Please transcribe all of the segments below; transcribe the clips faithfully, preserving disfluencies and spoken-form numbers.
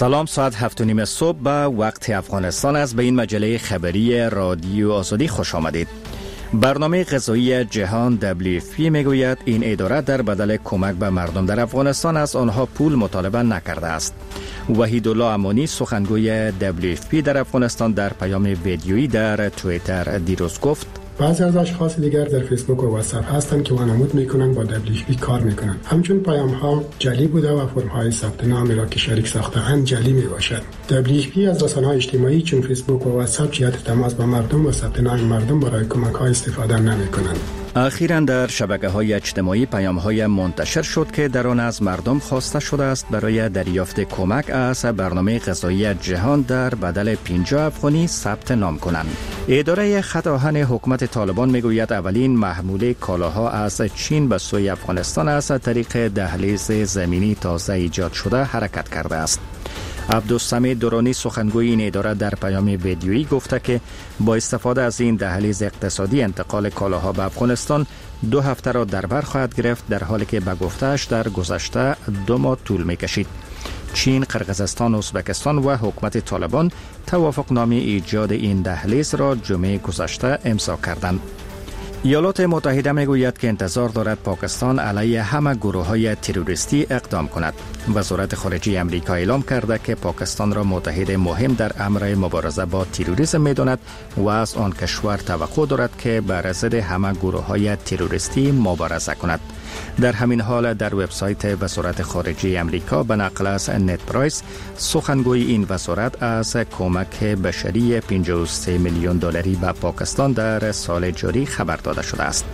سلام، ساعت هفت و نیم صبح به وقت افغانستان است. به این مجله خبری رادیو آزادی خوش آمدید. برنامه غذایی جهان دبلیو اف پی میگوید این اداره در بدل کمک به مردم در افغانستان از آنها پول مطالبه نکرده است. وحیدالله امانی سخنگوی دبلیو اف پی در افغانستان در پیام ویدیویی در توییتر دیروز گفت بعضی از اشخاص دیگر در فیسبوک و واتساپ هستند که وانمود میکنند با دبلیو اف پی کار میکنند. همچون پیام ها جعلی بوده و فرم های ثبت نامی را که شریک ساخته‌اند جعلی میباشد. دبلیو اف پی از رسانه‌های اجتماعی چون فیسبوک و واتساپ جهت تماس با مردم و ثبت نام مردم برای کمک ها استفاده نمیکنند. اخیراً در شبکه‌های اجتماعی پیام‌های منتشر شد که در آن از مردم خواسته شده است برای دریافت کمک از برنامه غذایی جهان در بدل پنجاه افغانی ثبت نام کنند. اداره خط آهن حکومت طالبان میگوید اولین محموله کالاها از چین به سوی افغانستان از طریق دهلیز زمینی تازه ایجاد شده حرکت کرده است. عبدالسمیع درانی سخنگوی این اداره در پیام ویدیویی گفته که با استفاده از این دهلیز اقتصادی انتقال کالاها به افغانستان دو هفته را در بر خواهد گرفت، در حالی که به گفته‌اش در گذشته دو ماه طول می‌کشید. چین، قرقیزستان، ازبکستان و حکومت طالبان توافقنامه ایجاد این دهلیز را جمعه گذشته امضا کردند. ایالات متحده میگوید که انتظار دارد پاکستان علیه همه گروه‌های تروریستی اقدام کند. وزارت خارجه آمریکا اعلام کرده که پاکستان را متحد مهم در امر مبارزه با تروریسم می‌داند و از آن کشور توقع دارد که بر ضد همه گروه‌های تروریستی مبارزه کند. در همین حال در وبسایت وزارت خارجه آمریکا به نقل از نت پرایس سخنگوی این وزارت از کمک بشری پنجاه و سه میلیون دلاری به پاکستان در سال جاری خبر داده شده است.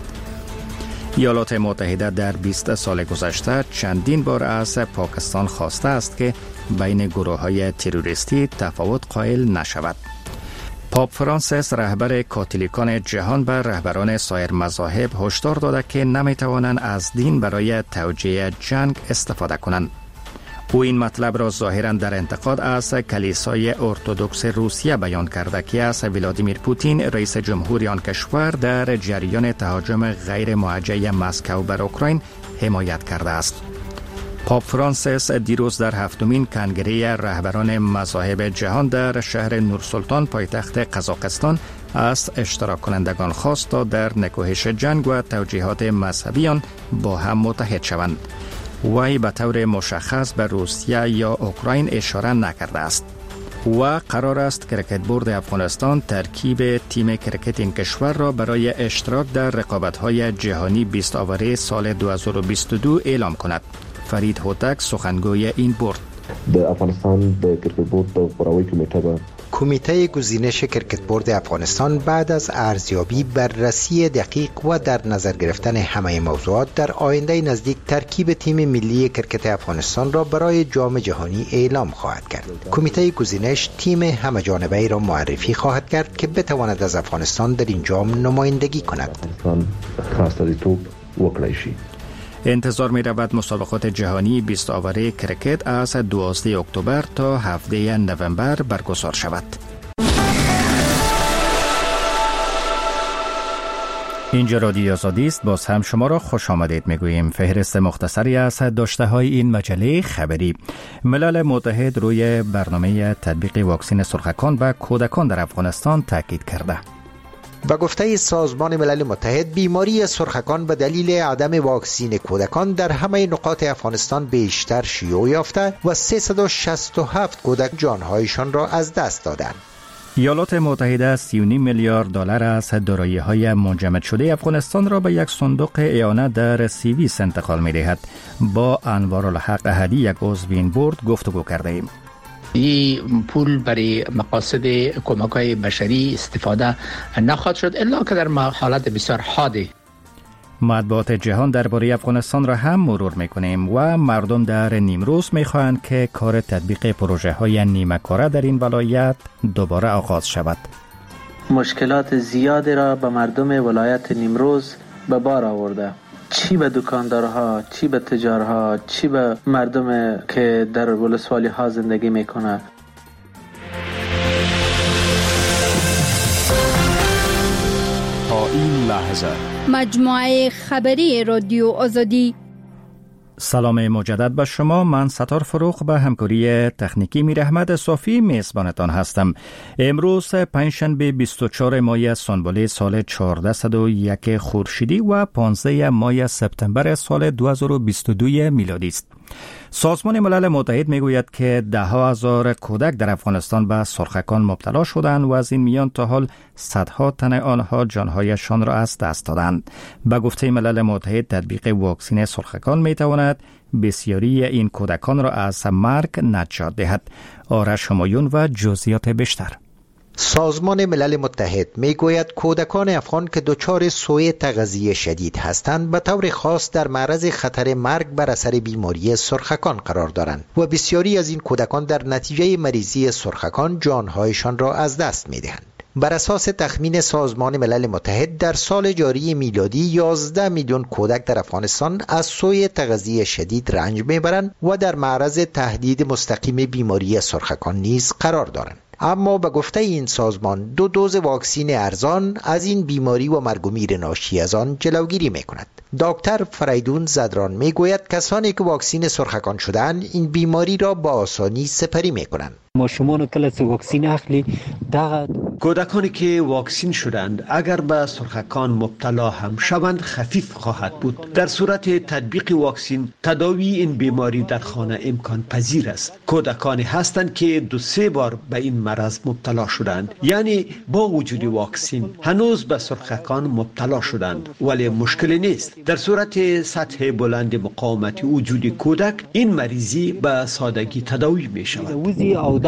ایالات متحده در بیست سال گذشته چندین بار از پاکستان خواسته است که بین گروه‌های تروریستی تفاوت قائل نشود. پاپ فرانسیس رهبر کاتولیکان جهان به رهبران سایر مذاهب هشدار داده که نمیتوانند از دین برای توجیه جنگ استفاده کنند. او این مطلب را ظاهراً در انتقاد از کلیسای ارتدوکس روسیه بیان کرده که از ولادیمیر پوتین رئیس جمهوری آن کشور در جریان تهاجم غیر موجه مسکو بر اوکراین حمایت کرده است. پاپ فرانسیس دیروز در هفتمین کنگره رهبران مذاهب جهان در شهر نورسلطان پایتخت قزاقستان از اشتراک کنندگان خواست تا در نکوهش جنگ و توجیهات مذهبی آن با هم متحد شوند. وی به طور مشخص به روسیه یا اوکراین اشاره نکرده است. و قرار است کرکت بورد افغانستان ترکیب تیم کرکت این کشور را برای اشتراک در رقابت‌های جهانی بیست آوره سال دو هزار و بیست و دو اعلام کند. فرید هوتک سخنگوی این بورد د افغانستان د کرکټ بورد د پوراوي کمیټه به کمیته گزینش کرکت بورد افغانستان بعد از ارزیابی، بررسی دقیق و در نظر گرفتن همه موضوعات در آینده نزدیک ترکیب تیم ملی کرکت افغانستان را برای جام جهانی اعلام خواهد کرد. کمیته گزینش تیم همه جانبه‌ای را معرفی خواهد کرد که بتواند از افغانستان در این جام نمایندگی کند. انتظار می رود مسابقات جهانی بیست آوره کرکت از دوازده اکتبر تا هفده نوامبر برگزار شود. اینجا رادیو آزادی است. باز هم شما را خوش آمدید میگوییم. فهرست مختصری از داشته های این مجله خبری. ملل متحد روی برنامه تطبیق واکسن سرخکان و کودکان در افغانستان تاکید کرده. به گفته سازمان ملل متحد، بیماری سرخکان به دلیل عدم واکسین کودکان در همه نقاط افغانستان بیشتر شیوع یافته و سیصد و شصت و هفت کودک جانهایشان را از دست دادند. ایالات متحده سی و نیم میلیارد دلار از دارایی‌های منجمد شده افغانستان را به یک صندوق اعانه در سیویس انتقال می‌دهد. با انوارالحق احدی، یک عضو این بورد، گفتگو کرده ایم. این پول برای مقاصد کمک‌های بشری استفاده نخواهد شد الا که در حالت بسیار حادی. مطبوعات جهان درباره افغانستان را هم مرور می‌کنیم و مردم در نیمروز می‌خواهند که کار تطبیق پروژه‌های نیمه کاره در این ولایت دوباره آغاز شود. مشکلات زیادی را به مردم ولایت نیمروز به بار آورده، چی به دکاندارها، چی به تجارها، چی به مردم که در ولسوالی ها زندگی میکنه. تا این لحظه مجموعه خبری رادیو آزادی. سلام مجدد به شما. من ستار فروخ به همکاری تکنیکی میر احمد صافی میزبانتان هستم. امروز پنجشنبه بیست و چهارم ماه سنبله سال چهارده و یک خورشیدی و پانزده ماه سپتامبر سال دو هزار و بیست و دو میلادی است. سازمان ملل متحد میگوید که ده ها هزار کودک در افغانستان به سرخکان مبتلا شدند و از این میان تا حال صدها تن آنها جانهایشان را از دست دادند. به گفته ملل متحد تطبیق واکسن سرخکان میتواند بسیاری این کودکان را از مرگ نجات دهد. آرش همایون و جزئیات بیشتر. سازمان ملل متحد می گوید کودکان افغان که دچار سوء تغذیه شدید هستند به طور خاص در معرض خطر مرگ بر اثر بیماری سرخکان قرار دارند و بسیاری از این کودکان در نتیجه مریضی سرخکان جانهایشان را از دست می دهند. بر اساس تخمین سازمان ملل متحد در سال جاری میلادی یازده میلیون کودک در افغانستان از سوء تغذیه شدید رنج میبرند و در معرض تهدید مستقیم بیماری سرخکان نیز قرار دارند. اما به گفته این سازمان دو دوز واکسین ارزان از این بیماری و مرگ و میر ناشی از آن جلوگیری میکند. دکتر فریدون زدران میگوید کسانی که واکسین سرخکان شدند این بیماری را با آسانی سپری میکنند. ما شما کله واکسین اخلی دغه کودکانی که واکسین شدند اگر به سرخکان مبتلا هم شوند خفیف خواهد بود. در صورت تطبیق واکسین تداوی این بیماری در خانه امکان پذیر است. کودکانی هستند که دو سه بار به این مرض مبتلا شدند، یعنی با وجود واکسین هنوز به سرخکان مبتلا شدند، ولی مشکلی نیست. در صورت سطح بلند مقاومت وجود کودک این مریضی به سادگی تداوی می شود.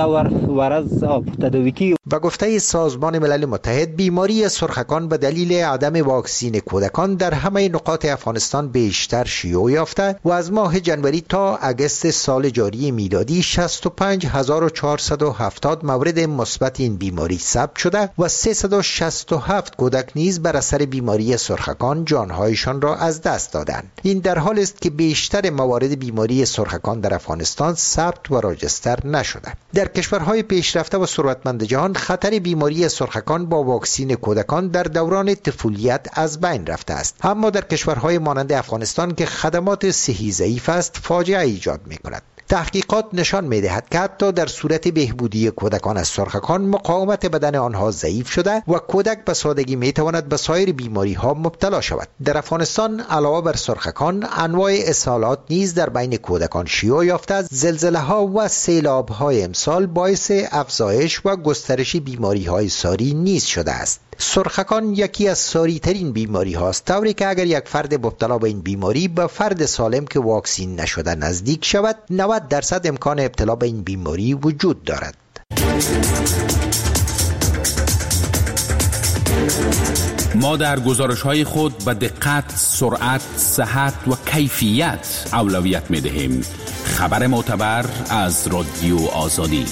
و گفته سازمان ملل متحد بیماری سرخکان به دلیل عدم واکسین کودکان در همه نقاط افغانستان بیشتر شیوع یافته و از ماه جنوری تا اگست سال جاری میلادی شصت و پنج هزار و چهارصد و هفتاد مورد مثبت این بیماری ثبت شده و سیصد و شصت و هفت کودک نیز بر اثر بیماری سرخکان جانهایشان را از دست دادند. این در حالی است که بیشتر موارد بیماری سرخکان در افغانستان ثبت و راجستر نشده. در کشورهای پیشرفته و ثروتمند جهان خطر بیماری سرخکان با واکسین کودکان در دوران طفولیت از بین رفته است، اما در کشورهای مانند افغانستان که خدمات صحی ضعیف است فاجعه ایجاد می‌کند. تحقیقات نشان می‌دهد که حتی در صورت بهبودی کودکان از سرخکان مقاومت بدن آنها ضعیف شده و کودک به سادگی می‌تواند به سایر بیماری‌ها مبتلا شود. در افغانستان علاوه بر سرخکان انواع اسهالات نیز در بین کودکان شیوع یافته. زلزله‌ها و سیلاب‌های امسال باعث افزایش و گسترش بیماری‌های ساری نیز شده است. سرخکان یکی از ساری ترین بیماری هاست، طوری که اگر یک فرد مبتلا به این بیماری به فرد سالم که واکسین نشده نزدیک شود نود درصد امکان ابتلا به این بیماری وجود دارد. ما در گزارش‌های خود به دقت، سرعت، صحت و کیفیت اولویت می‌دهیم. خبر معتبر از رادیو آزادی.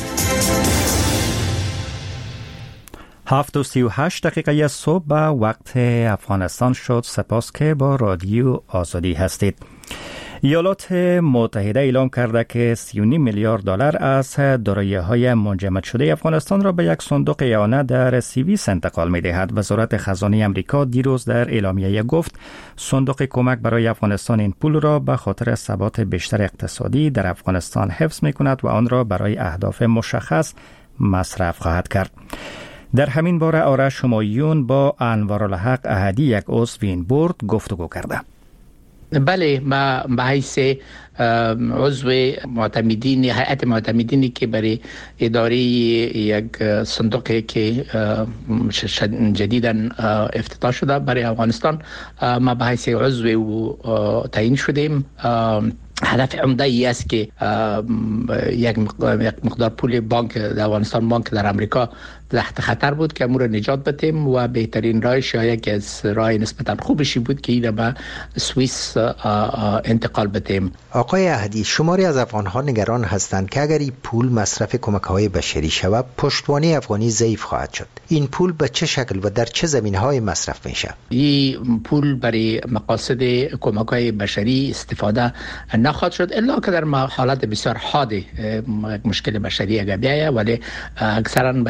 هفت و سی و هشت دقیقه صبح به وقت افغانستان شد. سپاس که با رادیو آزادی هستید. ایالات متحده اعلام کرده که سی و نیم میلیارد دلار از دارایی‌های منجمد شده افغانستان را به یک صندوق اعانه در سوئیس انتقال می‌دهد. وزارت خزانه آمریکا دیروز در اعلامیه گفت صندوق کمک برای افغانستان این پول را به خاطر ثبات بیشتر اقتصادی در افغانستان حفظ می‌کند و آن را برای اهداف مشخص مصرف خواهد کرد. در همین باره آرش همایون با انوارالحق احدی یک عضو این بورد گفتگو کرده. بله، ما به حیث عضو معتمدین هیئت معتمدینی که برای اداره یک صندوقی که جدیداً افتتاح شده برای افغانستان، ما به حیث عضو تعیین شدیم. هدف عمده ای است که یک مقدار پول بانک در افغانستان، بانک در امریکا تحت خطر بود که امور نجات بدیم و بهترین راهش یا یکی از راه نسبتا خوبشی بود که این به سوئیس انتقال بدیم. آقای احدی، شماری از افغان‌ها نگران هستند که اگر این پول مصرف کمک‌های بشری شود پشتوانه افغانی ضعیف خواهد شد. این پول به چه شکل و در چه زمینه‌های مصرف میشه؟ این پول برای مقاصد کمک‌های بشری استفاده نخواهد شد الا که در حالت بسیار حاد مشکل بشری اگر بیاید، ولی اکثرا برای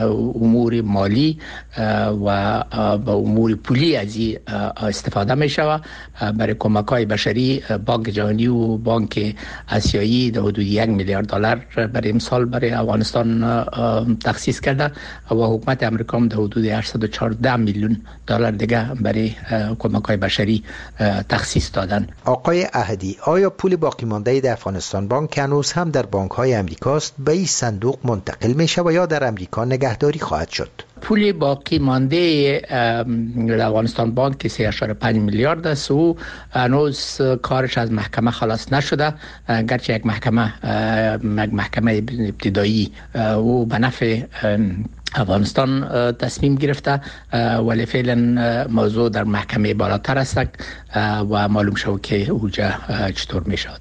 امور مالی و به امور پولی از این استفاده می شود. برای کمک های بشری بانک جهانی و بانک آسیایی در حدود یک میلیارد دلار برای امسال برای افغانستان تخصیص کرده و حکومت امریکا هم در حدود هشتصد و چهارده میلیون دلار دیگه برای کمک های بشری تخصیص دادن. آقای احدی، آیا پول باقی مانده در افغانستان بانک هنوز هم در بانک های امریکاست به این صندوق منتقل می شود یا در امریکا نگهداری خواهد شد؟ پول باقی مانده در افغانستان بانک که سه اشاره پنج میلیارد است و هنوز کارش از محکمه خلاص نشده، گرچه یک محکمه محکمه ابتدایی و به نفع افغانستان تصمیم گرفته، ولی فعلا موضوع در محکمه بالاتر است و معلوم شد که اوجا چطور می شود.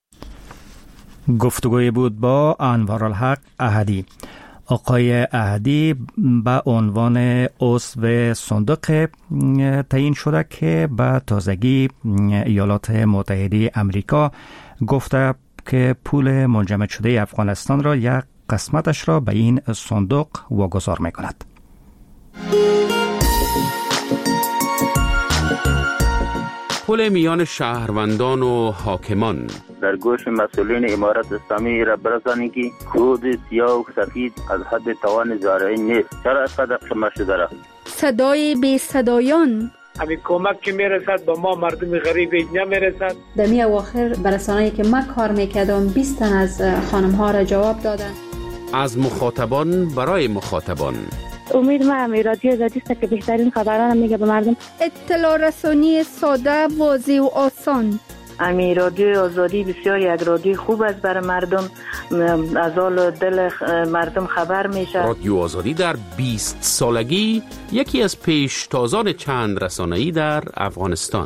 گفتگوی بود با انوارالحق احدی. آقای احدی به عنوان عضو صندوق تعیین شده که به تازگی ایالات متحده امریکا گفته که پول منجمد شده افغانستان را یک قسمتش را به این صندوق واگذار می‌کند. پل میان شهروندان و حاکمان در گوش مسئولین امارت اسلامی را برسانی که خود سیاه و سفید از حد توان زارعی نیست. چرا از قدر شما شده را؟ صدای بی صدایان همین کمک که میرسد با ما مردم غریب اینجا میرسد. در می اواخر برسانه‌ای که من کار میکردم بیست تن از خانم ها را جواب دادن. از مخاطبان برای مخاطبان. امید ما هم رادیو آزادی است که بهترین خبران میگه به مردم. اطلاع رسانی ساده، واضح و آسان. امی رادیو آزادی بسیار یک رادیو خوب است برای مردم، از حال دل مردم خبر میشه. رادیو آزادی در بیست سالگی یکی از پیشتازان چند رسانه‌ای در افغانستان.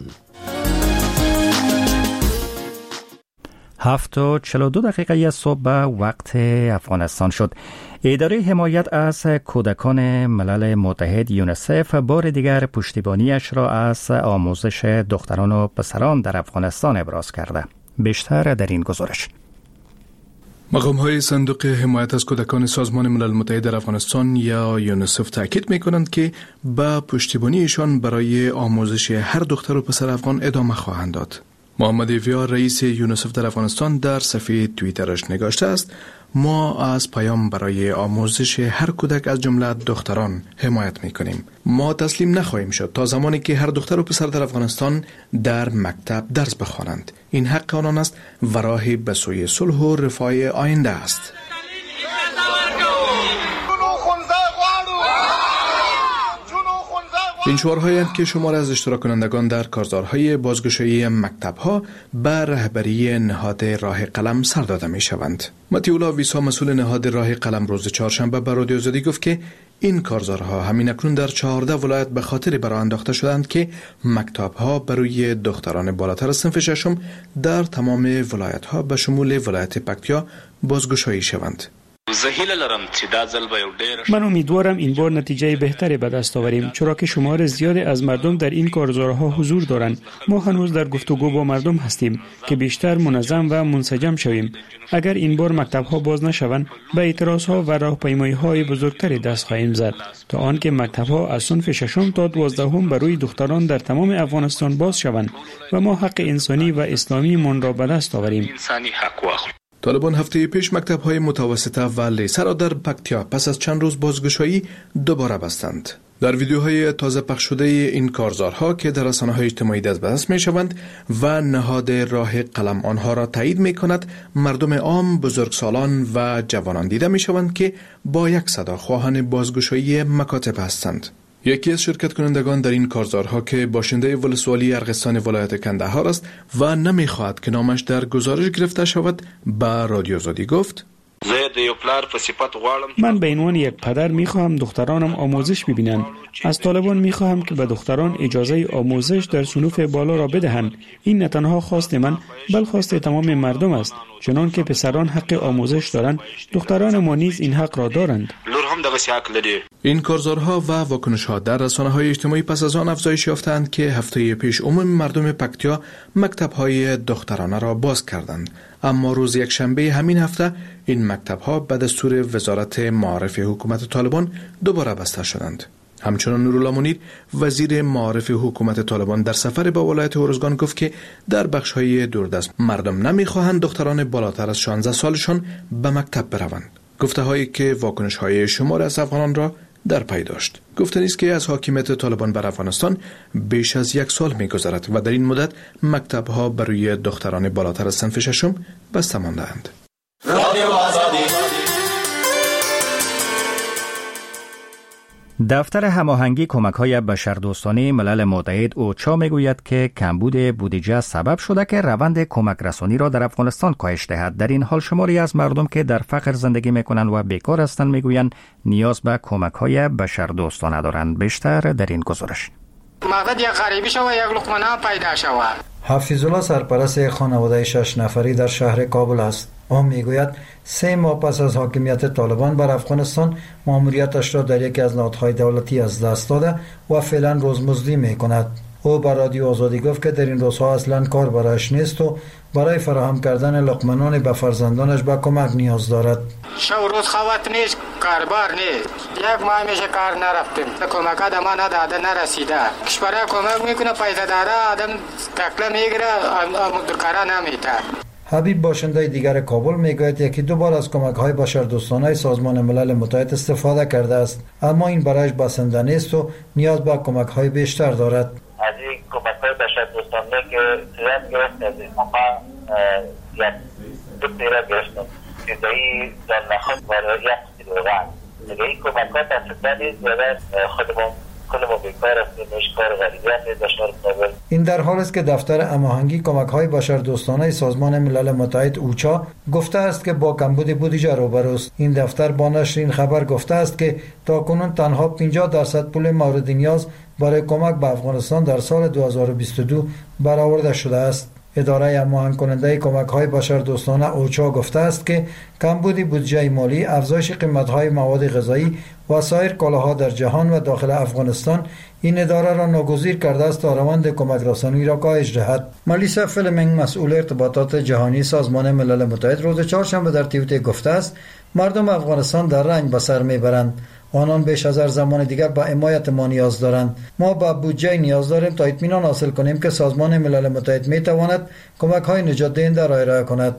هفت و چهل و دو دقیقه صبح به وقت افغانستان شد. اداره حمایت از کودکان ملل متحد یونیسف بار دیگر پشتیبانیش را از آموزش دختران و پسران در افغانستان ابراز کرده. بیشتر در این گزارش. مقام‌های صندوق حمایت از کودکان سازمان ملل متحد در افغانستان یا یونیسف تاکید می‌کنند که با پشتیبانیشان برای آموزش هر دختر و پسر افغان ادامه خواهند داد. محمد ویار رئیس یونیسف در افغانستان در صفحه توییترش نگاشته است: ما از پیام برای آموزش هر کودک از جمله دختران حمایت می‌کنیم. ما تسلیم نخواهیم شد تا زمانی که هر دختر و پسر در افغانستان در مکتب درس بخوانند. این حق آنان است و راهی به سوی صلح و رفاه آینده است. این شعارهایی هستند که شمار از اشتراک کنندگان در کارزارهای بازگشایی مکتب‌ها به رهبری نهاد راه قلم سر داده می‌شوند. متیولا ویسا مسئول نهاد راه قلم روز چهارشنبه به رادیو آزادی گفت که این کارزارها همین اکنون در چهارده ولایت به خاطر برآ انداخته شدند که مکتب‌ها برای دختران بالاتر از صنف ششم در تمام ولایت‌ها به شمول ولایت پکتیا بازگشایی شوند. من امیدوارم این بار نتیجه بهتری به دست آوریم، چرا که شمار زیادی از مردم در این کارزارها حضور دارند. ما هنوز در گفتگو با مردم هستیم که بیشتر منظم و منسجم شویم. اگر این بار مکتب‌ها باز نشوند، به اعتراض‌ها و راهپیمایی‌های بزرگتری دست خواهیم زد تا آنکه مکتب‌ها از صنف ششم تا دوازدهم برای دختران در تمام افغانستان باز شوند و ما حق انسانی و اسلامی من را به دست آوریم. طالبان هفته پیش مکتب‌های متوسطه و لیسه را در پکتیا پس از چند روز بازگشایی دوباره بستند. در ویدیوهای تازه پخش شده این کارزارها که در رسانه‌های اجتماعی دست به دست می‌شوند و نهاد راه قلم آنها را تایید می‌کند، مردم عام، بزرگسالان و جوانان دیده می‌شوند که با یک صدا خواهان بازگشایی مکاتب هستند. یکی از شرکت کنندگان در این کارزارها که باشنده ولسوالی ارغستان ولایت کندهار است و نمیخواهد که نامش در گزارش گرفته شود، به رادیو آزادی گفت: من به عنوان یک پدر میخواهم دخترانم آموزش ببینند. از طالبان میخواهم که به دختران اجازه آموزش در صنوف بالا را بدهند. این نه تنها خواست من، بل خواست تمام مردم است. چنان که پسران حق آموزش دارند، دختران ما نیز این حق را دارند. این کارزارها و واکنش‌ها در رسانه‌های اجتماعی پس از آن افزایش یافتند که هفته پیش عموم مردم پکتیا مکتب‌های دخترانه را باز کردند. اما روز یک شنبه همین هفته این مکتب ها به دستور وزارت معارف حکومت طالبان دوباره بسته شدند. همچنان نورالله منیر وزیر معارف حکومت طالبان در سفر به ولایت ارزگان گفت که در بخش‌های دوردست مردم نمی‌خواهند دختران بالاتر از شانزده سالشان به مکتب بروند. گفته‌هایی که واکنش‌های شمار از افغانان را در پی داشت. گفته است که از حاکمیت طالبان بر افغانستان بیش از یک سال می‌گذرد و در این مدت مکتب‌ها برای دختران بالاتر از صنف ششم بسته مانده‌اند. دفتر هماهنگی کمک‌های بشردوستانه ملل متحد اوچا میگوید که کمبود بودجه سبب شده که روند کمک رسانی را در افغانستان کاهش دهد. در این حال شماری از مردم که در فقر زندگی میکنند و بیکار هستند میگویند نیاز به کمک‌های بشردوستانه دارند. بیشتر در این گزارش. مقصد یک غریبی شود یک لقمه نان پیدا شود. حفیظالله سرپرست خانواده شش نفری در شهر کابل است. او میگوید سه ماه پس از حاکمیت طالبان بر افغانستان ماموریتش را در یکی از نهادهای دولتی از دست داده و فعلا روزمزدی میکند. او به رادیو آزادی گفت که در این روزها اصلا کار برایش نیست و برای فراهم کردن لقمه نان به فرزندانش به کمک نیاز دارد. شب روز خوات نیست، کاربار نیست. یک ماه میشه کار نرفتیم. کمک آدم نداده نرسیده. کشوری کمک میکنه پیدا داره آدم تکله میگیره دکاره نمیده. حبیب باشنده دیگر کابل میگوید یکی دو بار از کمک‌های بشردوستانه سازمان ملل متحد استفاده کرده است، اما این برایش بسنده نیست و نیاز به کمک‌های بیشتر دارد. از این کمک‌های بشردوستانه که صورت گرفت از این اما یک دو پیره گرفتم فیضایی در نخواست برای یک سیلوغن دیگه این کمک‌ها تصدیده نیست و خودمون کلمو بیکار است کار غریبیت داشتار کابل. این در حال است که دفتر هماهنگی کمک‌های بشردوستانه سازمان ملل متحد اوچا گفته است که با کمبود بودجه روبروست. این دفتر با نشر این خبر گفته است که تاکنون تنها پنجاه درصد پول مورد نیاز برای کمک به افغانستان در سال دو هزار و بیست و دو برآورده شده است. اداره هماهنگ کننده کمک‌های بشردوستانه اوچا گفته است که کمبود بودجه مالی، افزایش قیمت‌های مواد غذایی و سایر کالاها در جهان و داخل افغانستان این اداره را ناگزیر کرده است تا روند کمک رسانی را کاهش دهد. ملیسا فلمینگ مسئول ارتباطات جهانی سازمان ملل متحد روز چهارشنبه در توییتر گفته است مردم افغانستان در رنج به سر میبرند. آنان بیش از هر زمان دیگر با حمایت ما نیاز دارند. ما با بودجه نیاز داریم تا اطمینان حاصل کنیم که سازمان ملل متحد می تواند کمک‌های نجات دهنده را ارائه کند.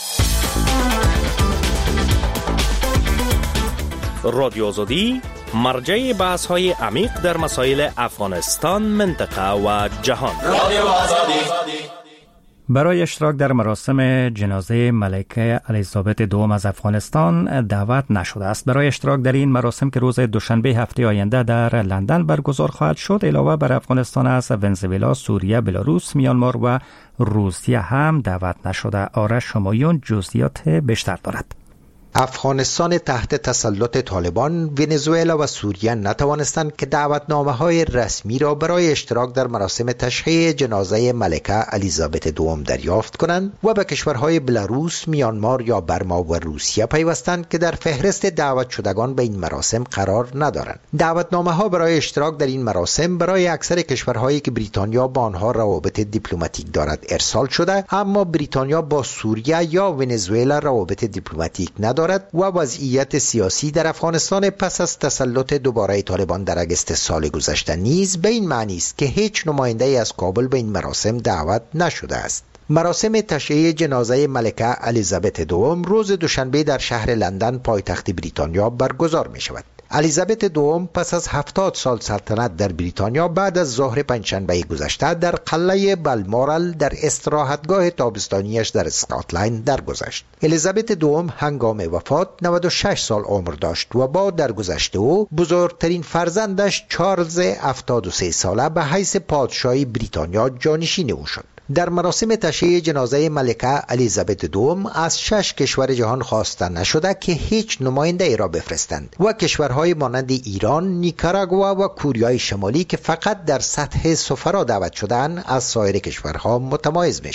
رادیو آزادی مرجع بحث‌های عمیق در مسائل افغانستان، منطقه و جهان. رادیو آزادی برای اشتراک در مراسم جنازه ملکه الیزابت دوم از افغانستان دعوت نشده است. برای اشتراک در این مراسم که روز دوشنبه هفته آینده در لندن برگزار خواهد شد، علاوه بر افغانستان از ونزوئلا، سوریه، بلاروس، میانمار و روسیه هم دعوت نشده. آرش همایون جزئیات بیشتر دارد. افغانستان تحت تسلط طالبان، ونزوئلا و سوریه نتوانستند که دعوتنامه‌های رسمی را برای اشتراک در مراسم تشییع جنازه ملکه الیزابت دوم دریافت کنند و به کشورهای بلاروس، میانمار یا برما و روسیه پیوستند که در فهرست دعوت شدگان به این مراسم قرار ندارند. دعوتنامه‌ها برای اشتراک در این مراسم برای اکثر کشورهایی که بریتانیا با آنها روابط دیپلماتیک دارد ارسال شده، اما بریتانیا با سوریه یا ونزوئلا روابط دیپلماتیک ندارد و وضعیت سیاسی در افغانستان پس از تسلط دوباره طالبان در اگست سال گذشته نیز به این معنی است که هیچ نماینده از کابل به این مراسم دعوت نشده است. مراسم تشییع جنازه ملکه الیزابت دوم روز دوشنبه در شهر لندن پایتخت بریتانیا برگزار می شود. الیزابت دوم پس از هفتاد سال سلطنت در بریتانیا بعد از ظهر پنجشنبه گذشته در قلعه بالمورال در استراحتگاه تابستانیش در اسکاتلند درگذشت. الیزابت دوم هنگام وفات نود و شش سال عمر داشت و با درگذشت او بزرگترین فرزندش چارلز هفتاد و سه ساله به حیث پادشاهی بریتانیا جانشین او شد. در مراسم تشییع جنازه ملکه الیزابت دوم از شش کشور جهان خواسته نشده که هیچ نماینده ای را بفرستند و کشورهای مانند ایران، نیکاراگوا و کوریای شمالی که فقط در سطح سفرا دعوت شدند از سایر کشورها متمایز می شوند.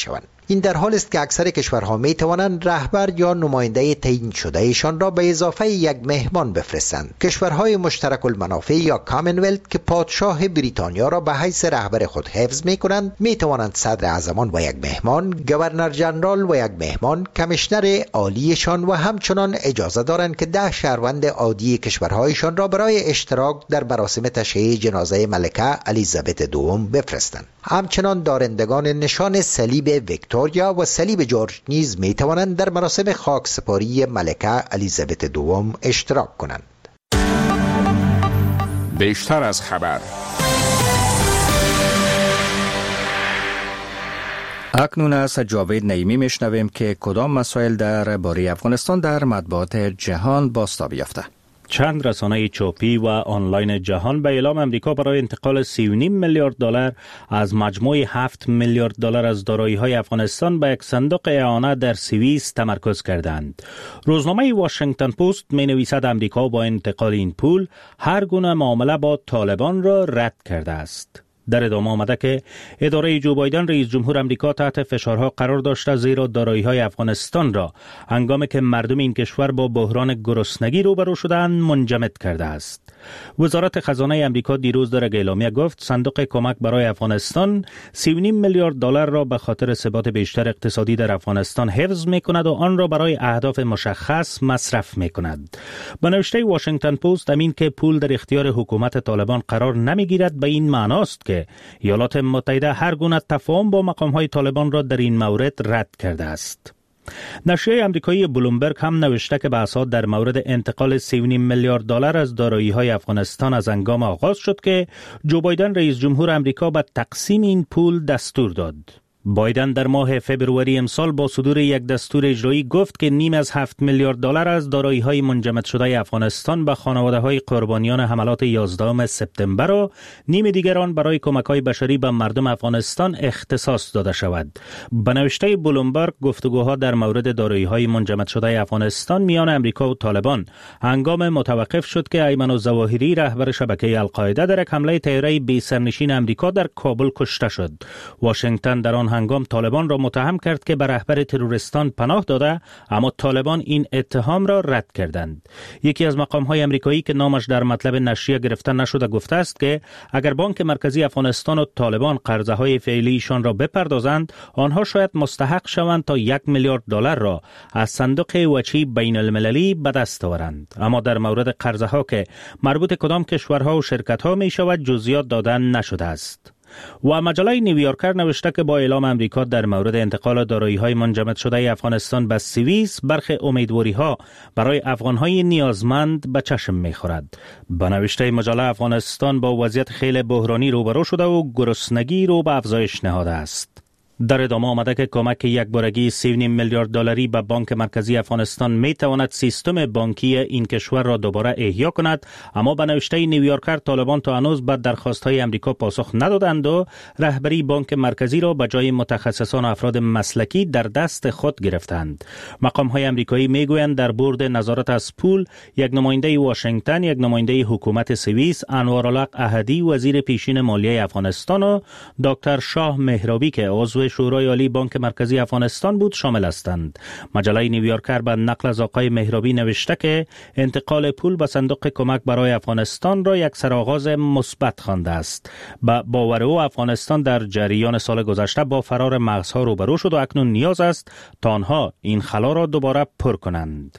این در حال است که اکثر کشورها می توانند رهبر یا نماینده تعیین شده ایشان را به اضافه یک مهمان بفرستند. کشورهای مشترک المنافع یا کامنولت که پادشاه بریتانیا را به حیث رهبر خود حفظ می کنند می توانند صدر اعظمان و یک مهمان، گورنر جنرال و یک مهمان، کمیشنر عالیشان و همچنان اجازه دارند که ده شهروند عادی کشورهایشان را برای اشتراک در مراسم تشییع جنازه ملکه الیزابت دوم بفرستند. همچنان دارندگان نشان صلیب ویکتوریا و صلیب جورج نیز می توانند در مراسم خاکسپاری ملکه الیزابت دوم اشتراک کنند. بیشتر از خبر. اکنون از جاوید نعیمی میشنویم که کدام مسائل در باره افغانستان در مطبوعات جهان بازتاب یافته. چند رسانه چاپی و آنلاین جهان به اعلام امریکا برای انتقال سی و نیم میلیارد دلار از مجموع هفت میلیارد دلار از دارایی‌های افغانستان به یک صندوق اعانه در سوئیس تمرکز کردند. روزنامه واشنگتن پست می‌نویسد امریکا با انتقال این پول هر گونه معامله با طالبان را رد کرده است. در ادامه آمده که اداره جو بایدن رئیس جمهور امریکا تحت فشارها قرار داشته زیرا دارایی‌های افغانستان را هنگامی که مردم این کشور با بحران گرسنگی روبرو شدند منجمد کرده است. وزارت خزانه امریکا دیروز در اعلامیه گفت صندوق کمک برای افغانستان سی و نیم میلیارد دلار را به خاطر ثبات بیشتر اقتصادی در افغانستان حفظ می‌کند و آن را برای اهداف مشخص مصرف می‌کند. به نوشته واشنگتن پست امین که پول در اختیار حکومت طالبان قرار نمی‌گیرد به این معناست که ایالات متحده هر گونه تفاهم با مقام‌های طالبان را در این مورد رد کرده است. نشریه امریکایی بلومبرگ هم نوشته که بحث‌ها در مورد انتقال سی و نیم میلیارد دلار از دارایی‌های افغانستان از هنگام آغاز شد که جو بایدن رئیس جمهور امریکا به تقسیم این پول دستور داد. بایدن در ماه فبروری امسال با صدور یک دستور اجرایی گفت که نیم از هفت میلیارد دلار از دارایی‌های منجمد شده افغانستان به خانواده‌های قربانیان حملات یازدهم سپتامبر و نیم دیگر آن برای کمک‌های بشری به مردم افغانستان اختصاص داده شود. به نوشته بلومبرگ گفتگوها در مورد دارایی‌های منجمد شده افغانستان میان امریکا و طالبان هنگام متوقف شد که ایمن الظواهری رهبر شبکه القاعده در یک حمله طیاره بی سرنشین امریکا در کابل کشته شد. واشنگتن در آن هنگام طالبان را متهم کرد که به رهبر تروریستان پناه داده، اما طالبان این اتهام را رد کردند. یکی از مقام‌های آمریکایی که نامش در مطلب نشریه گرفته نشده گفته است که اگر بانک مرکزی افغانستان و طالبان قرضه‌های فعلیشان را بپردازند، آنها شاید مستحق شوند تا یک میلیارد دلار را از صندوق وچی بین المللی به دست آورند. اما در مورد قرضه‌ها که مربوط کدام کشورها و شرکت‌ها می‌شود جزئیات دادن نشده است. و مجله نیویورکر نوشته که با اعلام امریکا در مورد انتقال دارایی‌های منجمد شده افغانستان به سوئیس برخی امیدواری‌ها برای افغان‌های نیازمند به چشم می‌خورد. به نوشته مجله افغانستان با وضعیت خیلی بحرانی روبرو شده و گرسنگی رو به افزایش نهاده است. در ادامه آمده که کمک یک بارگی سی و نیم میلیارد دلاری به بانک مرکزی افغانستان می تواند سیستم بانکی این کشور را دوباره احیا کند، اما به نوشته نیویورکر طالبان تا هنوز به درخواست‌های امریکا پاسخ ندادند و رهبری بانک مرکزی را به جای متخصصان و افراد مسلکی در دست خود گرفتند. مقام‌های آمریکایی میگویند در بورد نظارت از پول یک نماینده واشنگتن، یک نماینده حکومت سوئیس، انوارالحق احدی وزیر پیشین مالیه افغانستان و دکتر شاه مهرابی که عضو شورای عالی بانک مرکزی افغانستان بود شامل هستند. مجله نیویورکر به نقل از آقای مهرابی نوشته که انتقال پول به صندوق کمک برای افغانستان را یک سرآغاز مثبت خوانده است. با باور او افغانستان در جریان سال گذشته با فرار مغزها روبرو شد و اکنون نیاز است تا آنها این خلا را دوباره پر کنند.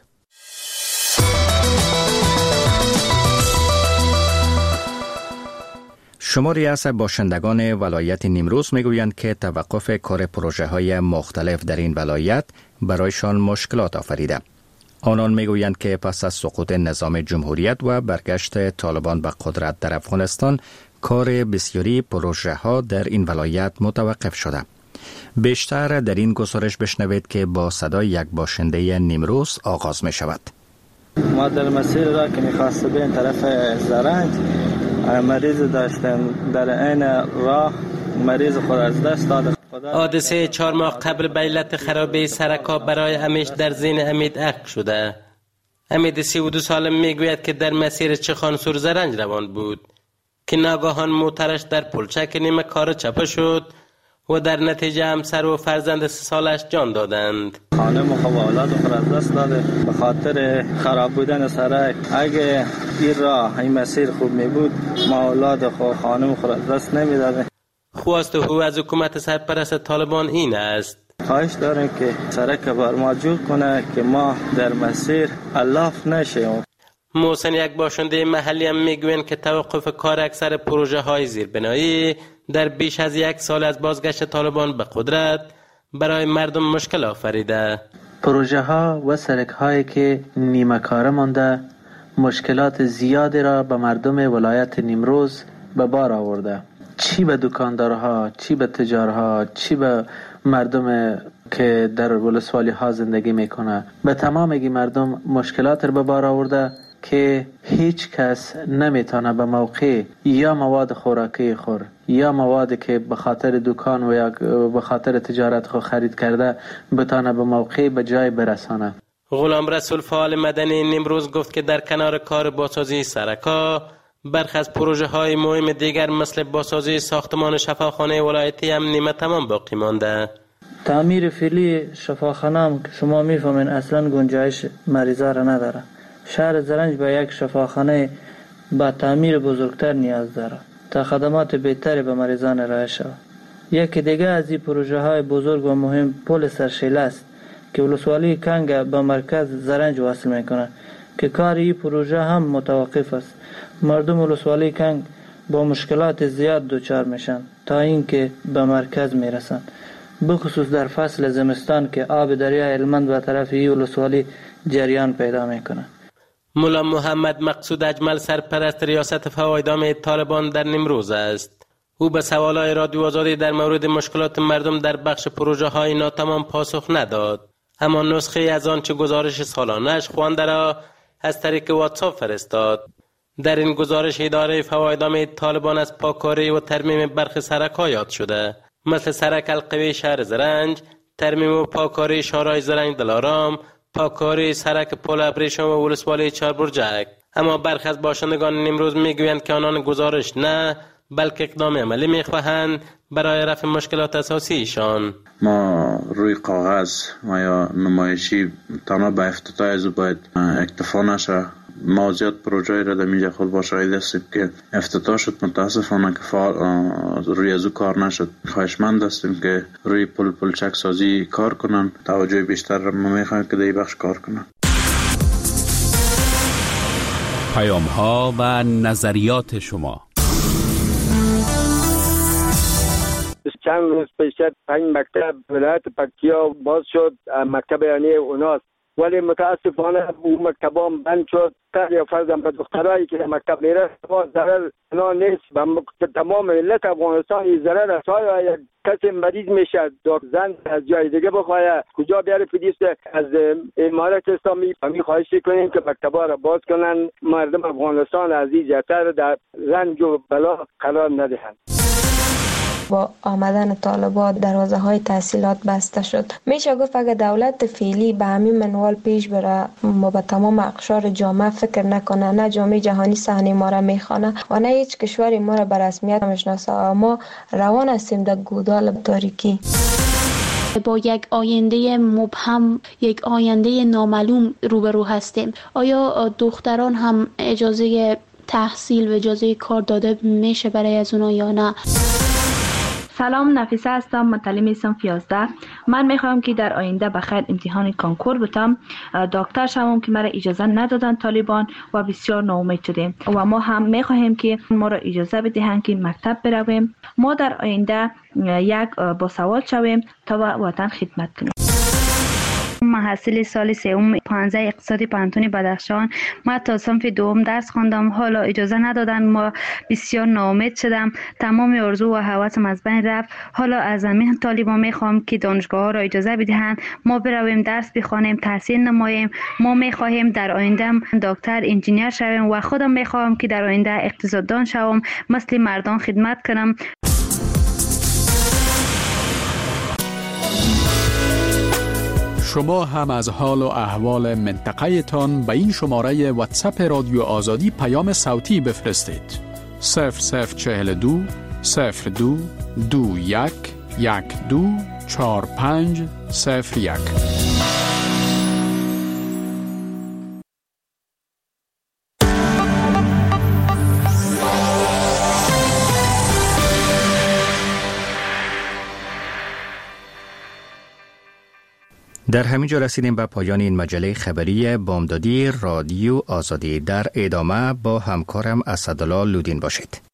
شماری از باشندگان ولایت نیمروز میگویند که توقف کار پروژه های مختلف در این ولایت برایشان مشکلات آفریده. آنان میگویند که پس از سقوط نظام جمهوریت و برگشت طالبان به قدرت در افغانستان کار بسیاری پروژه ها در این ولایت متوقف شده. بیشتر در این گزارش بشنوید که با صدای یک باشنده نیمروز آغاز می شود. ما در مسیر را که میخواست به این طرف زرنج مریض داشتم، در این راه مریض خود از دست داد. حادثه چهار ماه قبل به علت خرابی سرکا برای امیش در ذهن امید عقد شده. امید سی و دو ساله میگوید که در مسیر چخانسور زرنج روان بود که ناگهان موترش در پلچک نیمه کار چپه شد و در نتیجه همسر و فرزند سه سالش جان دادند. خانم و اولاد خود از دست داده به خاطر خراب بودن سرک. اگه این راه این مسیر خوب می بود ما اولاد خود خانم خود از دست نمی داده. خواست او از حکومت سرپرست طالبان این است: خواهش دارم که سرک بر ما جور کنه که ما در مسیر الاف نشیم. محسن یک باشنده محلی هم میگوین که توقف کار اکثر پروژه های زیربنایی در بیش از یک سال از بازگشت طالبان به قدرت برای مردم مشکل آفریده. پروژه ها و سرک هایی که نیمه کاره مانده مشکلات زیادی را به مردم ولایت نیمروز به بار آورده. چی به دکاندارها، چی به تجارها، چی به مردم که در ولسوالی ها زندگی میکنه. به تمام این مردم مشکلات را به بار آورده که هیچ کس نمیتونه به موقع یا مواد خوراکی خور یا موادی که به خاطر دکان و یا به خاطر تجارت خود خرید کرده بتونه به موقع به جای برسانه. غلام رسول فعال مدنی نیمروز گفت که در کنار کار بازسازی سرک‌ها برخی از پروژه های مهم دیگر مثل بازسازی ساختمان شفاخانه ولایتی هم نیمه تمام باقی مانده. تعمیر فعلی شفاخانه هم که شما میفهمین اصلا گنجایش مریضا را نداره. شهر زرنج به یک شفاخانه با تعمیر بزرگتر نیاز داره تا خدمات بهتری به مریضان ارائه شود. یکی دیگه از این پروژه های بزرگ و مهم پل سرشیله است که ولسوالی کنگ به مرکز زرنج وصل میکنه که کار این پروژه هم متوقف است. مردم ولسوالی کنگ با مشکلات زیاد دچار میشن تا اینکه به مرکز میرسن، بخصوص در فصل زمستان که آب دریای هلمند به طرف این ولسوالی جریان پیدا میکنه. مولا محمد مقصود اجمل سرپرست ریاست فوایدام طالبان در نیمروز است. او به سوالای رادیو آزادی در مورد مشکلات مردم در بخش پروژه های ناتمام پاسخ نداد، اما نسخه از آنچه گزارش سالانه‌اش خوانده را از طریق واتساپ فرستاد. در این گزارش اداره فوایدام طالبان از پاککاری و ترمیم برخی سرک‌ها یاد شده، مثل سرک القوی شهر زرنج، ترمیم و پاککاری شارع زرنج دلارام، پاککاری سرک پل ابریشم و ولسوالی چهار برجک. اما برخی از باشندگان نیمروز میگویند که آنان گزارش نه بلکه اقدام عملی میخواهند برای رفع مشکلات اساسی ایشان. ما روی کاغذ و یا نمایشی تنها به افتتاح از باید اکتفا نشه. ما زیاد پروژه را در اینجا خود با شاهد هستیم که افتتاح شد، متاسفانه که روی از او کار نشد. خواهشمند هستیم که روی پل پلچک سازی کار کنن. توجه بیشتر را ما میخوایم که در این بخش کار کنن. پیام ها و نظریات شما. چند روز پیش پنج مکتب ولایت پکتیا باز شد، مکتب یعنی اوناست، ولی متاسفانه اون مکتبا بند شد. یا فرضاً به دخترایی که مکتب میره ضرر نه نیست، به تمام ملت افغانستان این ضرر است. یک کسی مریض میشه زن از جای دیگه بخواه کجا بیاره پلیس از امارت اسلامی. همین خواهش کنیم که مکتبا را باز کنن، مردم افغانستان از این جهتر در رنج و بلا قرار ندهند. با آمدن طالبان دروازه های تحصیلات بسته شد. میشه گفت اگر دولت فعلی به همین منوال پیش بره ما به تمام اقشار جامعه فکر نکنه، نه جامعه جهانی صحنه ما را میخوانه و نه هیچ کشوری ما را به رسمیت میشناسه، ما روان هستیم در گودال تاریکی. با یک آینده مبهم، یک آینده نامعلوم روبرو هستیم. آیا دختران هم اجازه تحصیل و اجازه کار داده میشه برای از اونا یا نه؟ سلام، نفیسه هستم، متعلم صنف یازده. من میخوام که در آینده بخیر امتحان کانکور بتم، دکتر شوم که مرا اجازه ندادن طالبان و بسیار ناامید شدیم و ما هم میخواهیم که ما را اجازه بدهند که مکتب برویم، ما در آینده یک باسواد شویم تا وطن خدمت کنیم. محصل سال سوم پانزده اقتصادی پانتون بدخشان. ما تا صنف دوم درس خواندم، حالا اجازه ندادن، ما بسیار ناامید شدم، تمام آرزو و هوسم از بین رفت. حالا از همین طالبان میخوام که دانشگاه ها را اجازه بدهند ما برویم درس بخوانیم، تحصیل نماییم. ما میخواهیم در آینده دکتر، انجینیر شویم و خودم میخوام که در آینده اقتصاددان شوم، مثل مردان خدمت کنم. شما هم از حال و احوال منطقه تان به این شماره واتساپ رادیو آزادی پیام صوتی بفرستید. صفر صفر چهل و دو صفر دو دو یک یک دو چهار پنج صفر یک. در همین جا رسیدیم به پایان این مجله خبری بامدادی رادیو آزادی. در ادامه با همکارم اسدالله لودین باشید.